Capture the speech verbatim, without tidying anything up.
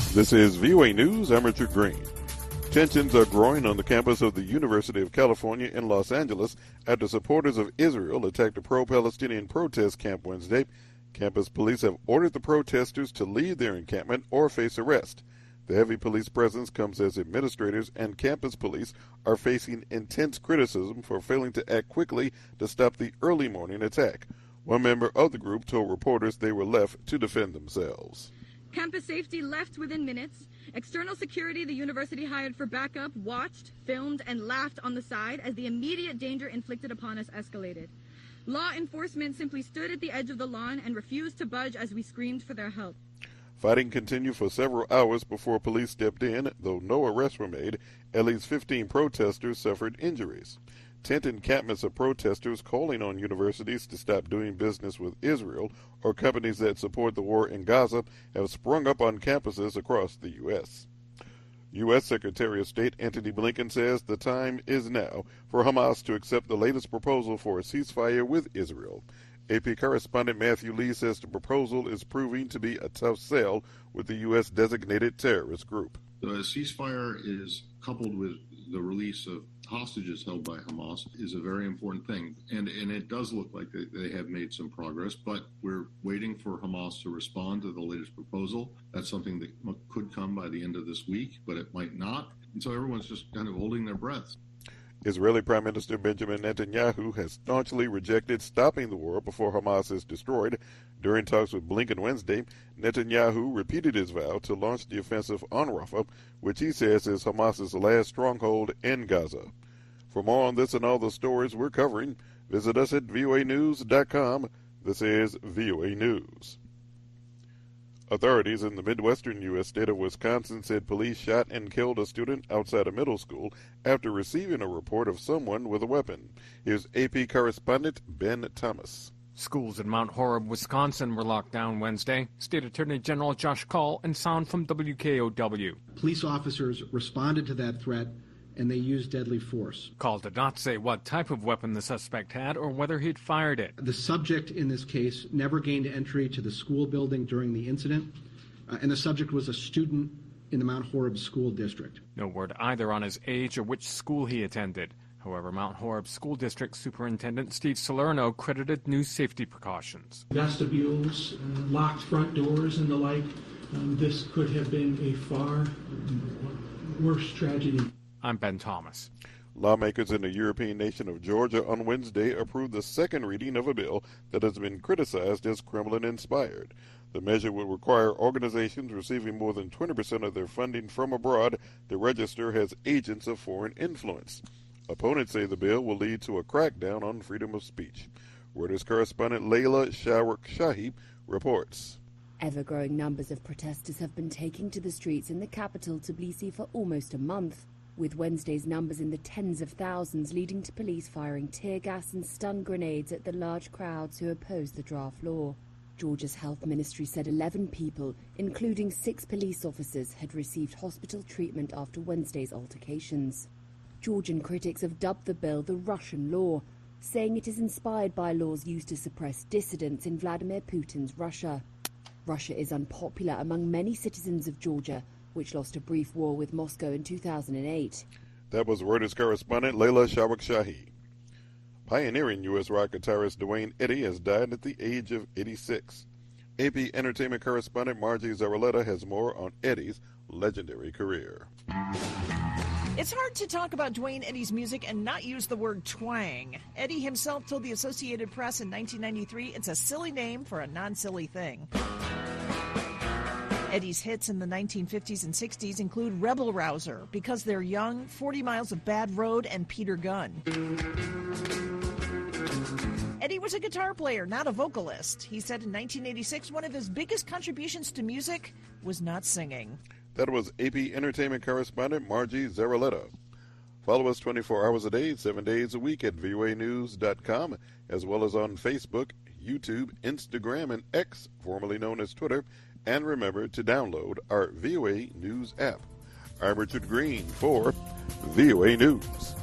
This is V O A News. I'm Richard Green. Tensions are growing on the campus of the University of California in Los Angeles after supporters of Israel attacked a pro-Palestinian protest camp Wednesday. Campus police have ordered the protesters to leave their encampment or face arrest. The heavy police presence comes as administrators and campus police are facing intense criticism for failing to act quickly to stop the early morning attack. One member of the group told reporters they were left to defend themselves. Campus safety left within minutes. External security the university hired for backup watched, filmed, and laughed on the side as the immediate danger inflicted upon us escalated. Law enforcement simply stood at the edge of the lawn and refused to budge as we screamed for their help. Fighting continued for several hours before police stepped in, though no arrests were made. At least fifteen protesters suffered injuries. Tent encampments of protesters calling on universities to stop doing business with Israel or companies that support the war in Gaza have sprung up on campuses across the U S U S Secretary of State Antony Blinken says the time is now for Hamas to accept the latest proposal for a ceasefire with Israel. A P correspondent Matthew Lee says the proposal is proving to be a tough sell with the U S designated terrorist group. The ceasefire is coupled with the release of hostages held by Hamas is a very important thing. And and it does look like they, they have made some progress, but we're waiting for Hamas to respond to the latest proposal. That's something that could come by the end of this week, but it might not. And so everyone's just kind of holding their breath. Israeli Prime Minister Benjamin Netanyahu has staunchly rejected stopping the war before Hamas is destroyed. During talks with Blinken Wednesday, Netanyahu repeated his vow to launch the offensive on Rafah, which he says is Hamas's last stronghold in Gaza. For more on this and all the stories we're covering, visit us at V O A news dot com. This is V O A News. Authorities in the midwestern U S state of Wisconsin said police shot and killed a student outside a middle school after receiving a report of someone with a weapon. Here's A P correspondent Ben Thomas. Schools in Mount Horeb, Wisconsin were locked down Wednesday. State Attorney General Josh Kaul and sound from W K O W. Police officers responded to that threat and they used deadly force. Kaul did not say what type of weapon the suspect had or whether he'd fired it. The subject in this case never gained entry to the school building during the incident, uh, and the subject was a student in the Mount Horeb School District. No word either on his age or which school he attended. However, Mount Horeb School District Superintendent Steve Salerno credited new safety precautions. Vestibules, uh, locked front doors, and the like. Um, this could have been a far worse tragedy. I'm Ben Thomas. Lawmakers in the European nation of Georgia on Wednesday approved the second reading of a bill that has been criticized as Kremlin-inspired. The measure would require organizations receiving more than twenty percent of their funding from abroad to register as agents of foreign influence. Opponents say the bill will lead to a crackdown on freedom of speech. Reuters correspondent Layla Shawark-Shahi reports. Ever-growing numbers of protesters have been taking to the streets in the capital, Tbilisi, for almost a month, with Wednesday's numbers in the tens of thousands leading to police firing tear gas and stun grenades at the large crowds who opposed the draft law. Georgia's health ministry said eleven people, including six police officers, had received hospital treatment after Wednesday's altercations. Georgian critics have dubbed the bill the Russian law, saying it is inspired by laws used to suppress dissidents in Vladimir Putin's Russia. Russia is unpopular among many citizens of Georgia, which lost a brief war with Moscow in two thousand eight. That was Reuters correspondent Layla Shawark-Shahi. Pioneering U S rock guitarist Duane Eddy has died at the age of eighty-six. A P entertainment correspondent Margie Zaraletta has more on Eddy's legendary career. It's hard to talk about Duane Eddy's music and not use the word twang. Eddy himself told the Associated Press in nineteen ninety-three it's a silly name for a non-silly thing. Eddy's hits in the nineteen fifties and sixties include Rebel Rouser, Because They're Young, forty miles of Bad Road, and Peter Gunn. Eddy was a guitar player, not a vocalist. He said in nineteen eighty-six one of his biggest contributions to music was not singing. That was A P entertainment correspondent Margie Zaraletta. Follow us twenty-four hours a day, seven days a week at V O A news dot com, as well as on Facebook, YouTube, Instagram, and X, formerly known as Twitter. And remember to download our V O A News app. I'm Richard Green for V O A News.